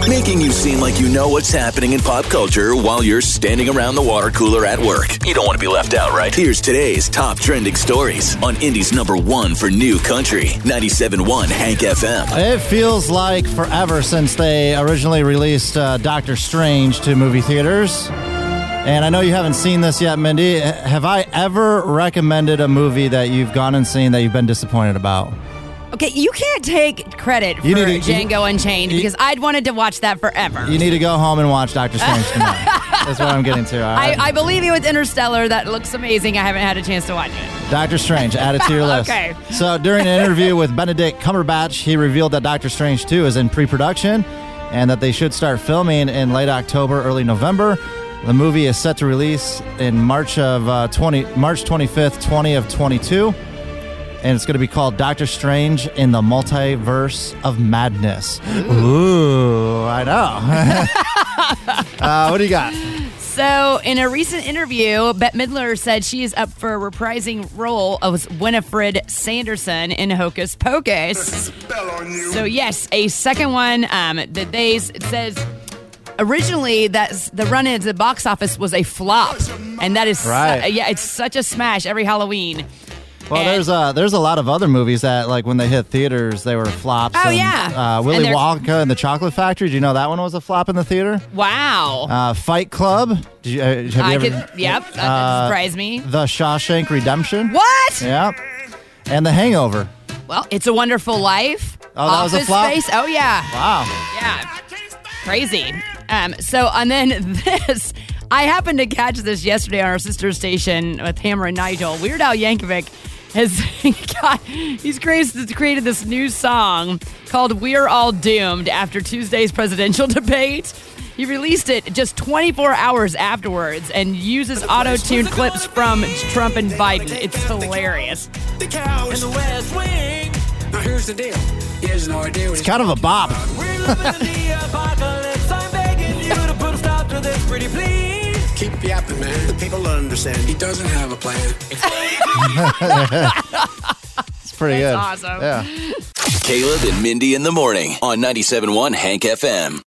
Making you seem like you know what's happening in pop culture while you're standing around the water cooler at work. You don't want to be left out, right? Here's today's top trending stories on Indy's #1 for new country, 97.1 Hank FM. It feels like forever since they originally released Doctor Strange to movie theaters. And I know you haven't seen this yet, Mindy. Have I ever recommended a movie that you've gone and seen that you've been disappointed about? Okay, you can't take credit for Django Unchained because I'd wanted to watch that forever. You need to go home and watch Doctor Strange tonight. That's what I'm getting to. I believe you with Interstellar. That looks amazing. I haven't had a chance to watch it. Doctor Strange, add it to your list. Okay. So during an interview with Benedict Cumberbatch, he revealed that Doctor Strange 2 is in pre-production and that they should start filming in late October, early November. The movie is set to release in March 25th, 2022. And it's going to be called Doctor Strange in the Multiverse of Madness. Ooh, I know. What do you got? So, in a recent interview, Bette Midler said she is up for a reprising role of Winifred Sanderson in Hocus Pocus. So, yes, a second one. It says originally that the run into the box office was a flop, and that is right. It's such a smash every Halloween. Well, there's a lot of other movies that, like, when they hit theaters, they were flops. Oh, yeah. Willy Wonka and the Chocolate Factory. Do you know that one was a flop in the theater? Wow. Fight Club. Have you ever? Yep. That surprised me. The Shawshank Redemption. What? Yep. And The Hangover. Well, It's a Wonderful Life. Oh, that was a flop? Space. Oh, yeah. Wow. Yeah. Crazy. And then this. I happened to catch this yesterday on our sister station with Hammer and Nigel. Weird Al Yankovic he's created this new song called We're All Doomed after Tuesday's presidential debate. He released it just 24 hours afterwards and uses auto-tuned clips from Trump and Biden. It's hilarious. The couch in the West Wing. Now here's the deal. Here's no idea. It's kind of a bop. We're living in the apocalypse. I'm begging you to put a stop to this, pretty please. Keep yapping, man. The people understand. He doesn't have a plan. It's pretty good. Awesome. Yeah. Caleb and Mindy in the morning on 97.1 Hank FM.